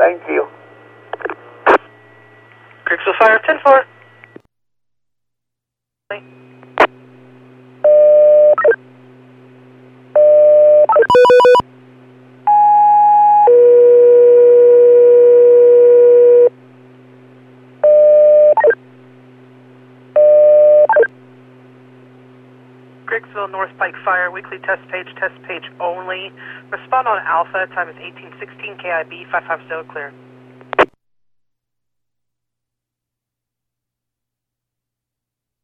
Thank you. Creeksville Fire, 10-4. Creeksville North Pike Fire, weekly test page only. Respond on Alpha, time is 1816, KIB 550, clear.